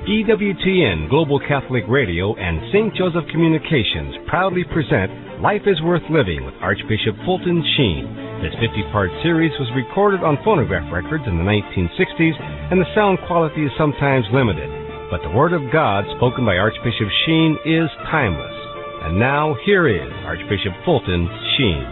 EWTN Global Catholic Radio and St. Joseph Communications proudly present Life is Worth Living with Archbishop Fulton Sheen. This 50-part series was recorded on phonograph records in the 1960s, and the sound quality is sometimes limited. But the Word of God spoken by Archbishop Sheen is timeless. And now, here is Archbishop Fulton Sheen.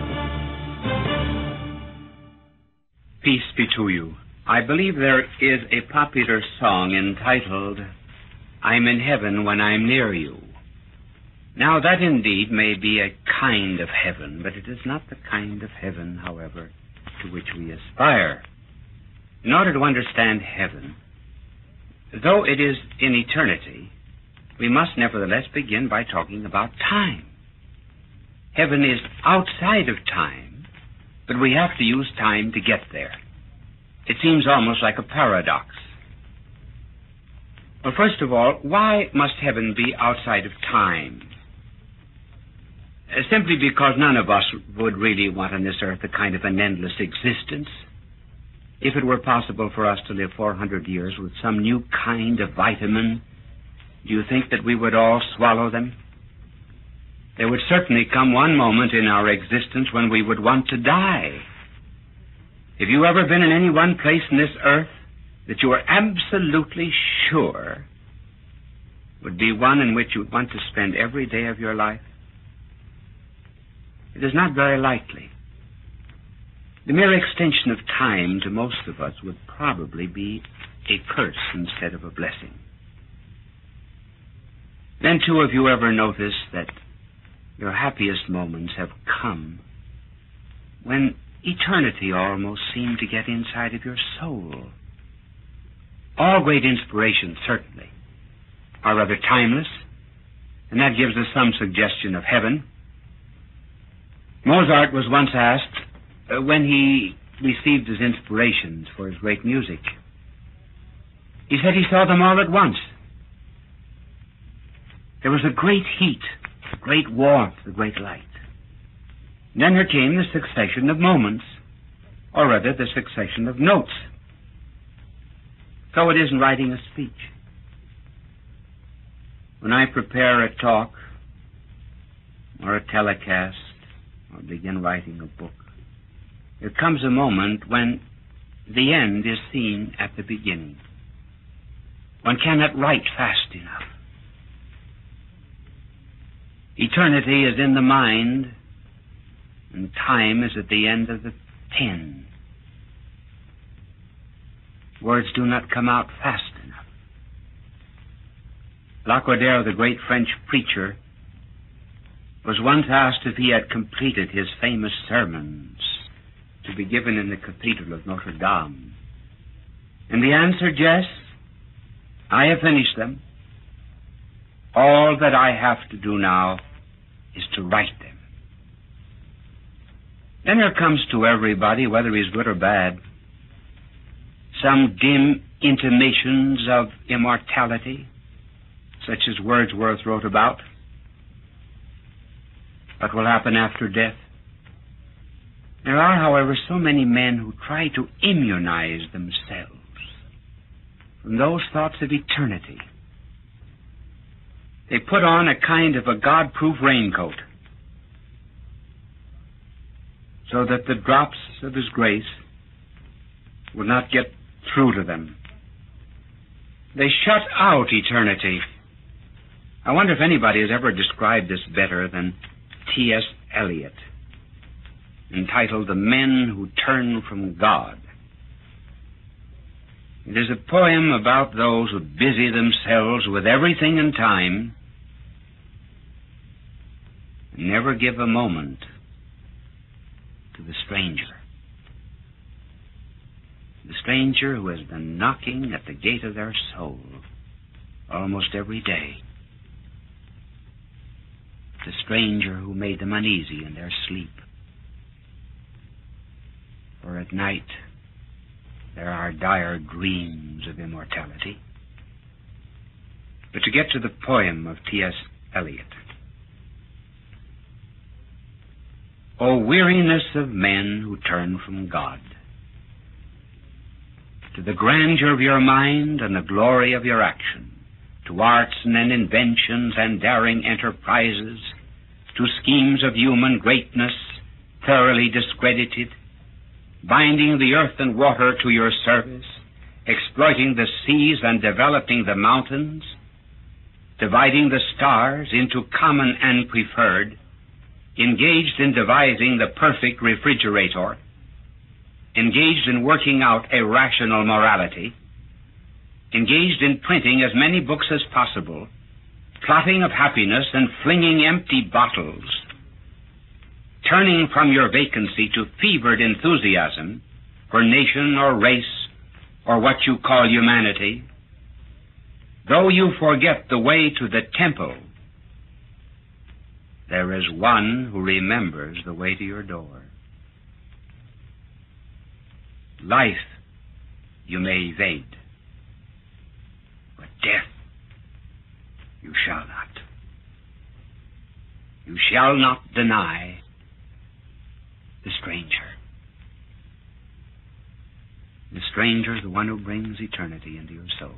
Peace be to you. I believe there is a popular song entitled, I'm in heaven when I'm near you. Now that indeed may be a kind of heaven, but it is not the kind of heaven, however, to which we aspire. In order to understand heaven, though it is in eternity, we must nevertheless begin by talking about time. Heaven is outside of time, but we have to use time to get there. It seems almost like a paradox. Well, first of all, why must heaven be outside of time? Simply because none of us would really want on this earth a kind of an endless existence. If it were possible for us to live 400 years with some new kind of vitamin, do you think that we would all swallow them? There would certainly come one moment in our existence when we would want to die. Have you ever been in any one place in this earth that you are absolutely sure would be one in which you would want to spend every day of your life? It is not very likely. The mere extension of time to most of us would probably be a curse instead of a blessing. Then, too, have you ever noticed that your happiest moments have come when eternity almost seemed to get inside of your soul? All great inspirations, certainly, are rather timeless, and that gives us some suggestion of heaven. Mozart was once asked when he received his inspirations for his great music. He said he saw them all at once. There was a great heat, a great warmth, a great light. And then there came the succession of moments, or rather the succession of notes. So it isn't writing a speech. When I prepare a talk, or a telecast, or begin writing a book, there comes a moment when the end is seen at the beginning. One cannot write fast enough. Eternity is in the mind, and time is at the end of the pen. Words do not come out fast enough. Lacordaire, the great French preacher, was once asked if he had completed his famous sermons to be given in the Cathedral of Notre Dame. And he answered, yes, I have finished them. All that I have to do now is to write them. Then there comes to everybody, whether he's good or bad, some dim intimations of immortality, such as Wordsworth wrote about. What will happen after death? There are, however, so many men who try to immunize themselves from those thoughts of eternity. They put on a kind of a God-proof raincoat so that the drops of His grace will not get through to them. They shut out eternity. I wonder if anybody has ever described this better than T.S. Eliot, entitled The Men Who Turn from God. It is a poem about those who busy themselves with everything in time and never give a moment to the stranger. The stranger who has been knocking at the gate of their soul almost every day. The stranger who made them uneasy in their sleep. For at night there are dire dreams of immortality. But to get to the poem of T.S. Eliot. O weariness of men who turn from God, to the grandeur of your mind and the glory of your action, to arts and inventions and daring enterprises, to schemes of human greatness thoroughly discredited, binding the earth and water to your service, exploiting the seas and developing the mountains, dividing the stars into common and preferred, engaged in devising the perfect refrigerator, engaged in working out a rational morality, engaged in printing as many books as possible, plotting of happiness and flinging empty bottles, turning from your vacancy to fevered enthusiasm for nation or race or what you call humanity, though you forget the way to the temple, there is one who remembers the way to your door. Life you may evade, but death you shall not. You shall not deny the stranger. The stranger is the one who brings eternity into your soul.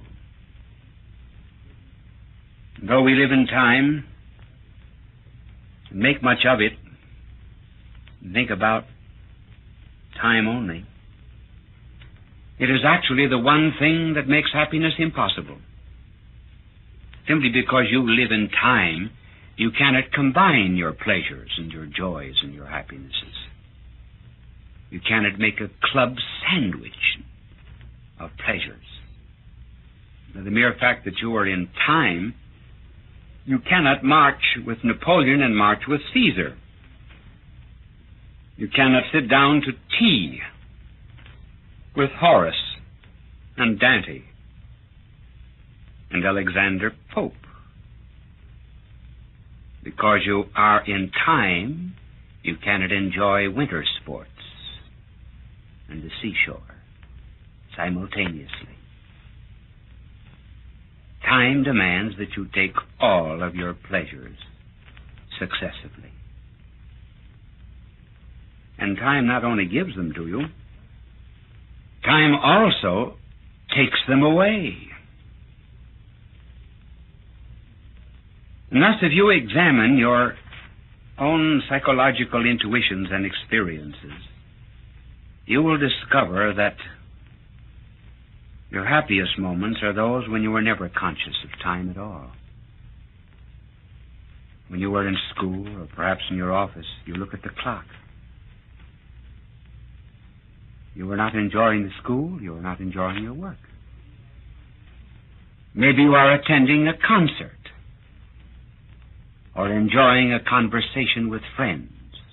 Though we live in time, and make much of it, and think about time only, it is actually the one thing that makes happiness impossible. Simply because you live in time, you cannot combine your pleasures and your joys and your happinesses. You cannot make a club sandwich of pleasures. Now, the mere fact that you are in time, you cannot march with Napoleon and march with Caesar. You cannot sit down to tea with Horace and Dante and Alexander Pope. Because you are in time, you cannot enjoy winter sports and the seashore simultaneously. Time demands that you take all of your pleasures successively. And time not only gives them to you, time also takes them away. And thus, if you examine your own psychological intuitions and experiences, you will discover that your happiest moments are those when you were never conscious of time at all. When you were in school or perhaps in your office, you look at the clock. You were not enjoying the school, you were not enjoying your work. Maybe you are attending a concert or enjoying a conversation with friends.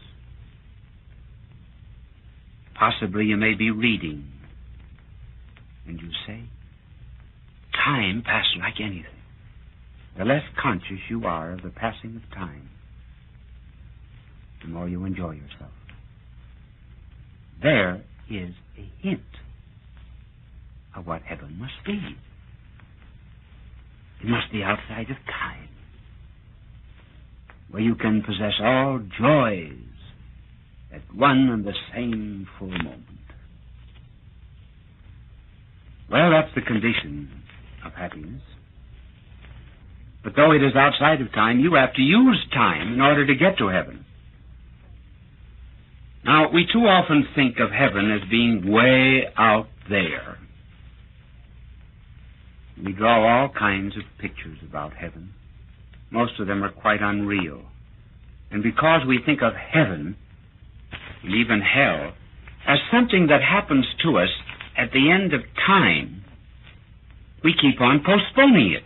Possibly you may be reading, and you say, time passed like anything. The less conscious you are of the passing of time, the more you enjoy yourself. There is a hint of what heaven must be. It must be outside of time, where you can possess all joys at one and the same full moment. Well, that's the condition of happiness. But though it is outside of time, you have to use time in order to get to heaven. Now, we too often think of heaven as being way out there. We draw all kinds of pictures about heaven. Most of them are quite unreal. And because we think of heaven, and even hell, as something that happens to us at the end of time, we keep on postponing it.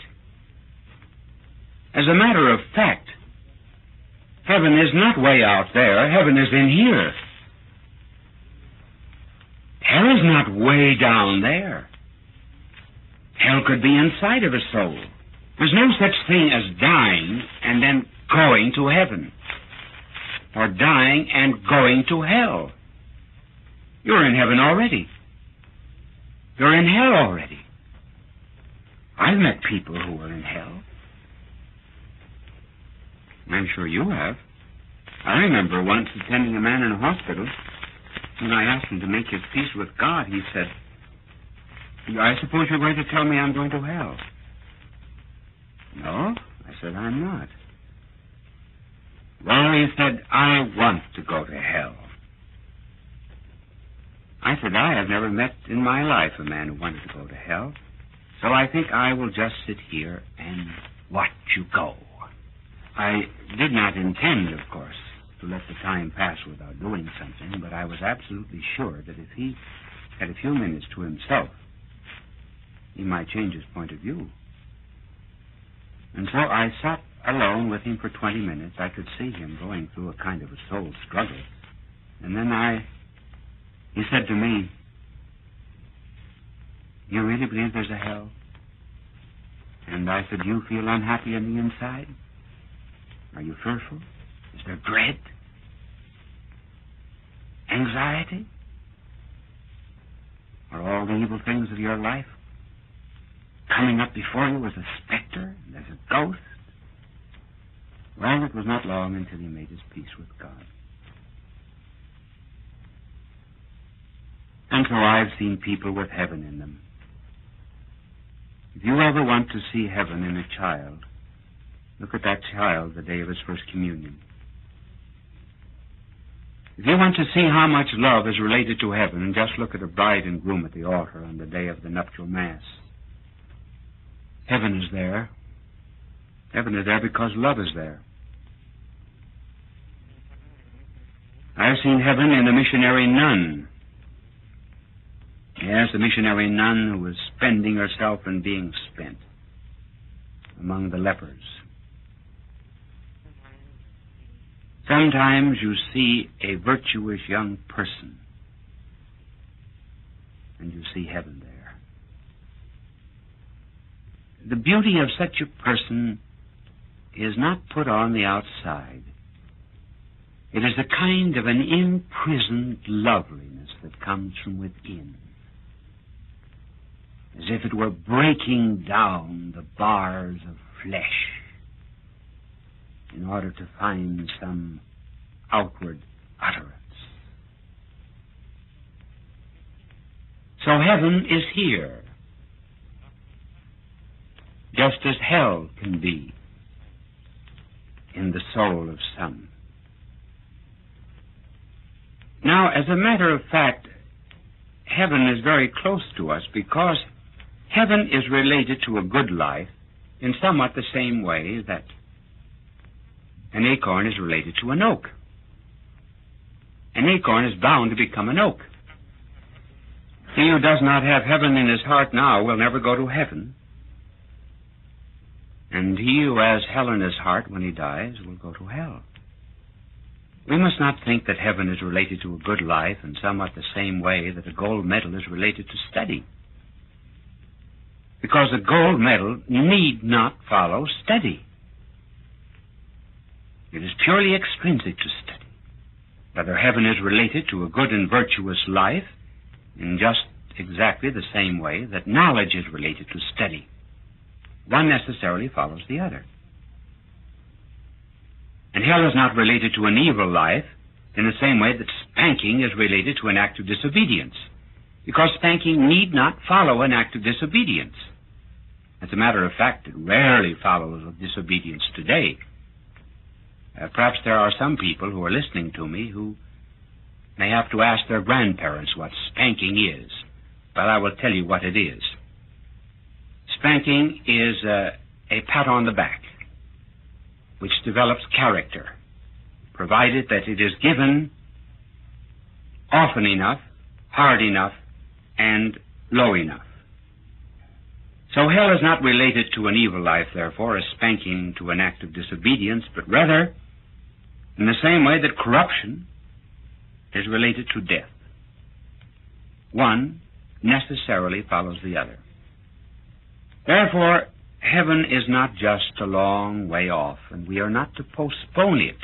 As a matter of fact, heaven is not way out there. Heaven is in here. Hell is not way down there. Hell could be inside of a soul. There's no such thing as dying and then going to heaven, or dying and going to hell. You're in heaven already. You're in hell already. I've met people who were in hell. I'm sure you have. I remember once attending a man in a hospital. When I asked him to make his peace with God, he said, I suppose you're going to tell me I'm going to hell. No, I said, I'm not. Well, he said, I want to go to hell. I said, I have never met in my life a man who wanted to go to hell, so I think I will just sit here and watch you go. I did not intend, of course, to let the time pass without doing something, but I was absolutely sure that if he had a few minutes to himself, he might change his point of view. And so I sat alone with him for 20 minutes. I could see him going through a kind of a soul struggle. And then he said to me, you really believe there's a hell? And I said, you feel unhappy on the inside? Are you fearful? Is there dread? Anxiety? Are all the evil things of your life coming up before you as a specter, as a ghost? Well, it was not long until he made his peace with God. And so I've seen people with heaven in them. If you ever want to see heaven in a child, look at that child the day of his first communion. If you want to see how much love is related to heaven, just look at a bride and groom at the altar on the day of the nuptial mass. Heaven is there. Heaven is there because love is there. I've seen heaven in a missionary nun. Yes, a missionary nun who was spending herself and being spent among the lepers. Sometimes you see a virtuous young person, and you see heaven there. The beauty of such a person is not put on the outside. It is a kind of an imprisoned loveliness that comes from within, as if it were breaking down the bars of flesh in order to find some outward utterance. So heaven is here, just as hell can be in the soul of some. Now, as a matter of fact, heaven is very close to us because heaven is related to a good life in somewhat the same way that an acorn is related to an oak. An acorn is bound to become an oak. He who does not have heaven in his heart now will never go to heaven. And he who has hell in his heart when he dies will go to hell. We must not think that heaven is related to a good life in somewhat the same way that a gold medal is related to study. Because a gold medal need not follow study. It is purely extrinsic to study. Whether heaven is related to a good and virtuous life in just exactly the same way that knowledge is related to study. One necessarily follows the other. And hell is not related to an evil life in the same way that spanking is related to an act of disobedience, because spanking need not follow an act of disobedience. As a matter of fact, it rarely follows disobedience today. Perhaps there are some people who are listening to me who may have to ask their grandparents what spanking is. Well, I will tell you what it is. Spanking is a pat on the back, which develops character, provided that it is given often enough, hard enough, and low enough. So hell is not related to an evil life, therefore, as spanking to an act of disobedience, but rather in the same way that corruption is related to death. One necessarily follows the other. Therefore, heaven is not just a long way off, and we are not to postpone it.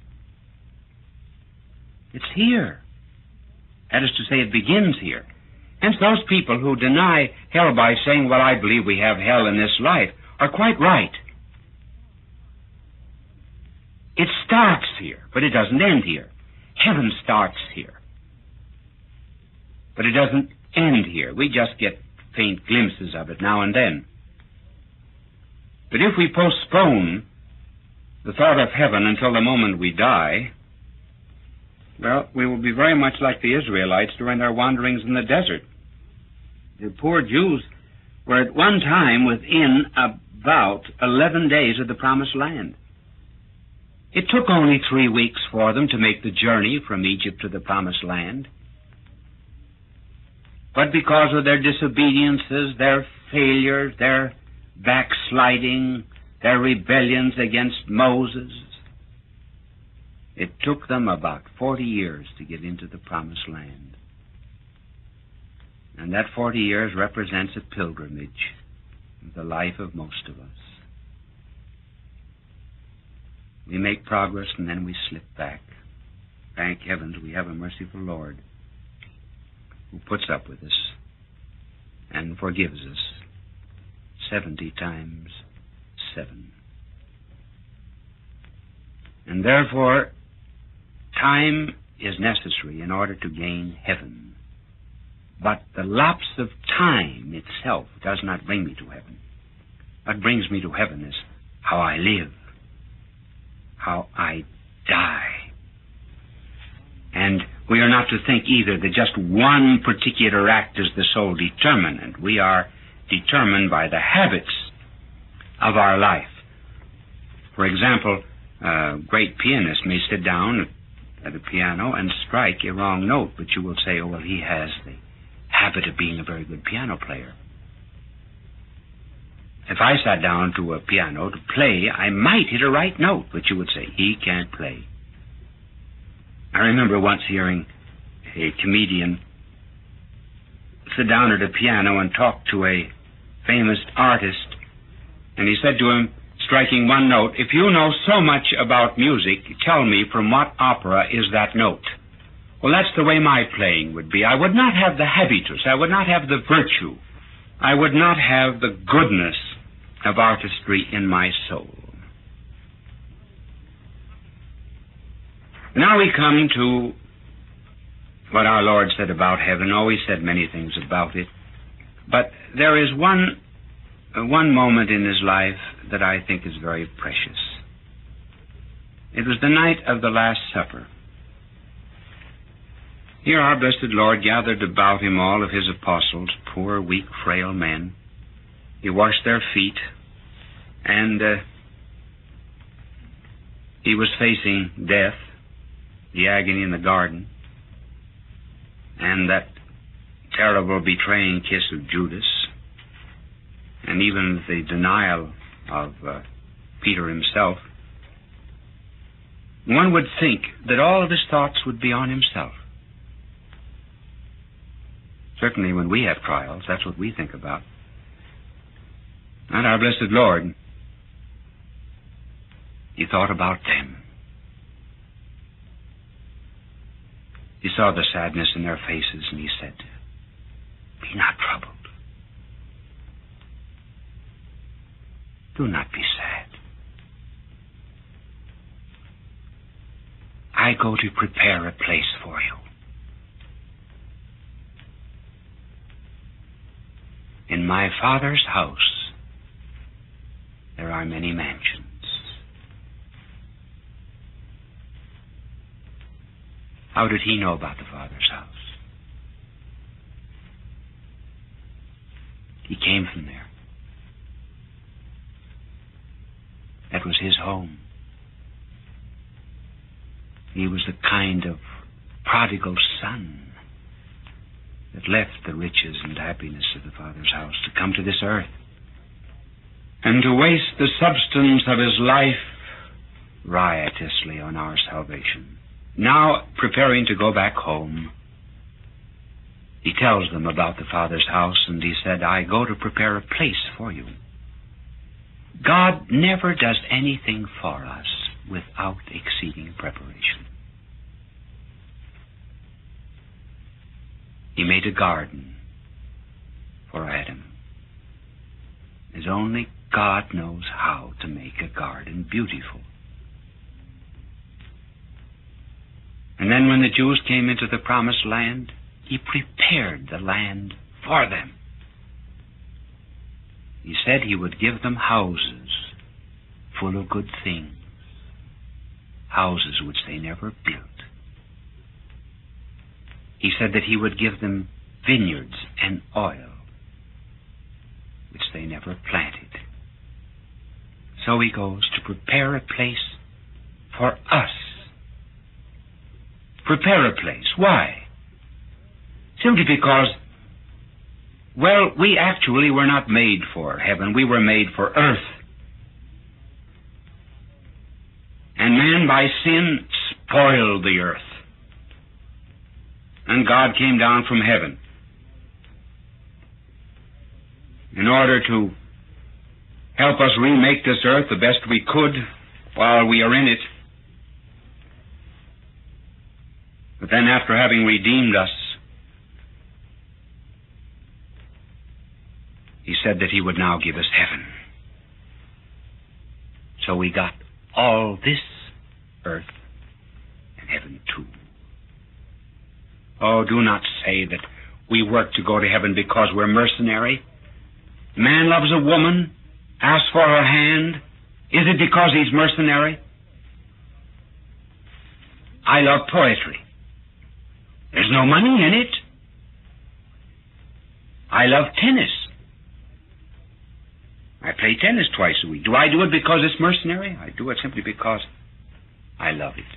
It's here. That is to say, it begins here. Hence, those people who deny hell by saying, well, I believe we have hell in this life, are quite right. It starts here, but it doesn't end here. Heaven starts here, but it doesn't end here. We just get faint glimpses of it now and then. But if we postpone the thought of heaven until the moment we die, well, we will be very much like the Israelites during their wanderings in the desert. The poor Jews were at one time within about 11 days of the Promised Land. It took only 3 weeks for them to make the journey from Egypt to the Promised Land. But because of their disobediences, their failures, their backsliding, their rebellions against Moses, it took them about 40 years to get into the Promised Land. And that 40 years represents a pilgrimage in the life of most of us. We make progress and then we slip back. Thank heavens we have a merciful Lord who puts up with us and forgives us 70 times 7. And therefore, time is necessary in order to gain heaven. But the lapse of time itself does not bring me to heaven. What brings me to heaven is how I live, how I die. And we are not to think either that just one particular act is the sole determinant. We are determined by the habits of our life. For example, a great pianist may sit down at a piano and strike a wrong note, but you will say, oh, well, he has the habit of being a very good piano player. If I sat down to a piano to play, I might hit a right note, but you would say, he can't play. I remember once hearing a comedian sit down at a piano and talk to a famous artist, and he said to him, striking one note, if you know so much about music, tell me from what opera is that note. Well, that's the way my playing would be. I would not have the habitus. I would not have the virtue. I would not have the goodness of artistry in my soul. Now we come to what our Lord said about heaven. Oh, he said many things about it. But there is one moment in his life that I think is very precious. It was the night of the Last Supper. Here our blessed Lord gathered about him all of his apostles, poor, weak, frail men. He washed their feet, and he was facing death, the agony in the garden, and that terrible betraying kiss of Judas, and even the denial of Peter himself. One would think that all of his thoughts would be on himself. Certainly when we have trials, that's what we think about. And our blessed Lord, he thought about them. He saw the sadness in their faces, and he said, be not troubled. Do not be sad. I go to prepare a place for you. In my Father's house, there are many mansions. How did he know about the Father's house? He came from there. That was his home. He was the kind of prodigal son that left the riches and happiness of the Father's house to come to this earth and to waste the substance of his life riotously on our salvation. Now, preparing to go back home, he tells them about the Father's house, and he said, I go to prepare a place for you. God never does anything for us without exceeding preparation. He made a garden for Adam, as only God knows how to make a garden beautiful. And then when the Jews came into the Promised Land, he prepared the land for them. He said he would give them houses full of good things, houses which they never built. He said that he would give them vineyards and oil, which they never planted. So he goes to prepare a place for us. Prepare a place. Why? Simply because, well, we actually were not made for heaven. We were made for earth. And man, by sin, spoiled the earth. And God came down from heaven in order to help us remake this earth the best we could while we are in it. But then after having redeemed us, he said that he would now give us heaven. So we got all this earth and heaven too. Oh, do not say that we work to go to heaven because we're mercenary. Man loves a woman, asks for her hand. Is it because he's mercenary? I love poetry. There's no money in it. I love tennis. I play tennis twice a week. Do I do it because it's mercenary? I do it simply because I love it.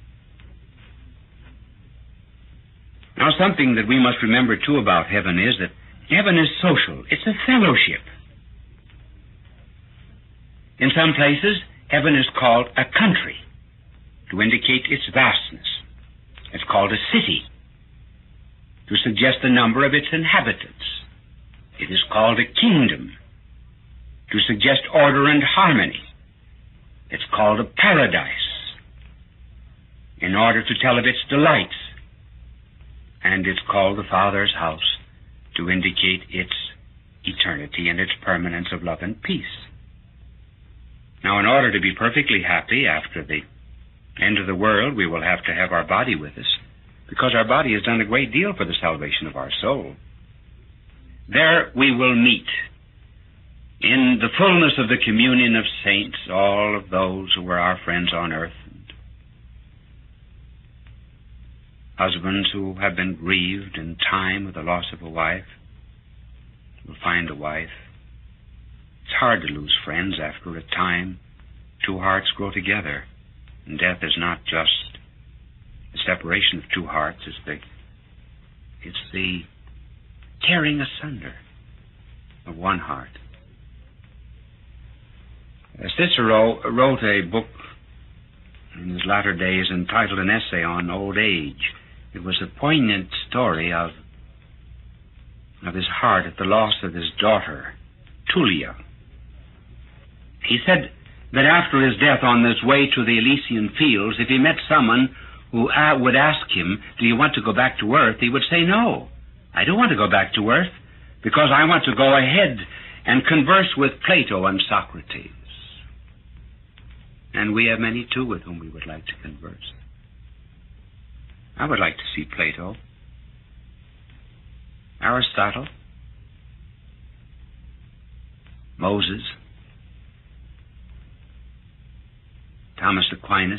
Now, something that we must remember, too, about heaven is that heaven is social. It's a fellowship. In some places, heaven is called a country to indicate its vastness. It's called a city to suggest the number of its inhabitants. It is called a kingdom to suggest order and harmony. It's called a paradise in order to tell of its delights. And it's called the Father's house to indicate its eternity and its permanence of love and peace. Now, in order to be perfectly happy after the end of the world, we will have to have our body with us, because our body has done a great deal for the salvation of our soul. There we will meet in the fullness of the communion of saints, all of those who were our friends on earth, and husbands who have been grieved in time with the loss of a wife will find a wife. It's hard to lose friends after a time. Two hearts grow together, and death is not just the separation of two hearts, it's the tearing asunder of one heart. Cicero wrote a book in his latter days entitled An Essay on Old Age. It was a poignant story of his heart at the loss of his daughter, Tullia. He said that after his death on his way to the Elysian fields, if he met someone who would ask him, "Do you want to go back to earth?" he would say, "No, I don't want to go back to earth, because I want to go ahead and converse with Plato and Socrates." And we have many, too, with whom we would like to converse. I would like to see Plato, Aristotle, Moses, Thomas Aquinas,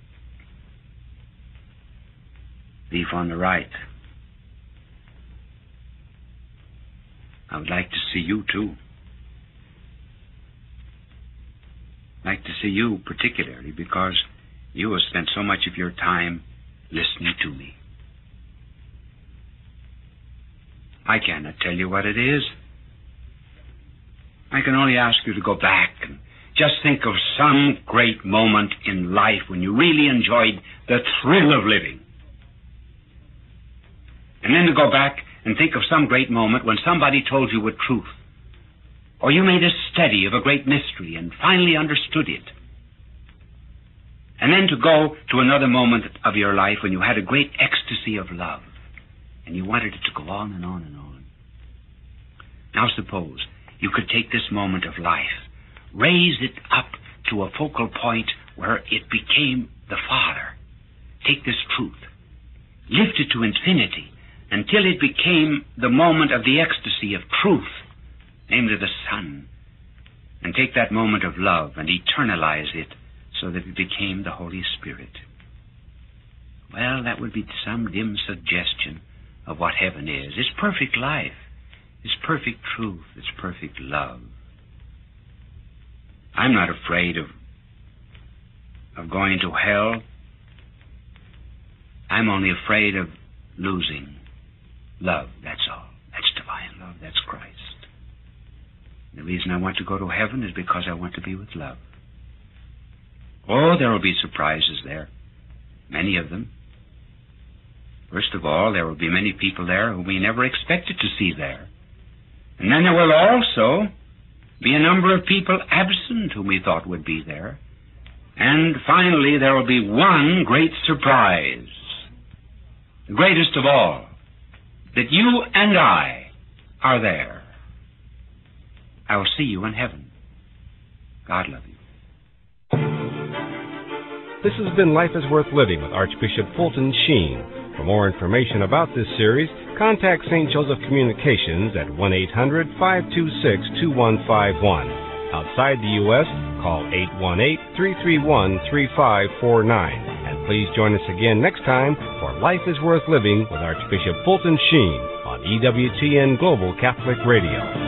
thief on the right. I would like to see you, too. I'd like to see you particularly because you have spent so much of your time listening to me. I cannot tell you what it is. I can only ask you to go back and just think of some great moment in life when you really enjoyed the thrill of living. And then to go back and think of some great moment when somebody told you a truth, or you made a study of a great mystery and finally understood it. And then to go to another moment of your life when you had a great ecstasy of love and you wanted it to go on and on and on. Now suppose you could take this moment of life, raise it up to a focal point where it became the Father. Take this truth, lift it to infinity until it became the moment of the ecstasy of truth, namely the Son, and take that moment of love and eternalize it so that it became the Holy Spirit. Well, that would be some dim suggestion of what heaven is. It's perfect life. It's perfect truth. It's perfect love. I'm not afraid of going to hell. I'm only afraid of losing love, that's all. That's divine love. That's Christ. The reason I want to go to heaven is because I want to be with love. Oh, there will be surprises there. Many of them. First of all, there will be many people there whom we never expected to see there. And then there will also be a number of people absent whom we thought would be there. And finally, there will be one great surprise, the greatest of all, that you and I are there. I will see you in heaven. God love you. This has been Life is Worth Living with Archbishop Fulton Sheen. For more information about this series, contact St. Joseph Communications at 1-800-526-2151. Outside the U.S., call 818-331-3549. And please join us again next time for Life is Worth Living with Archbishop Fulton Sheen on EWTN Global Catholic Radio.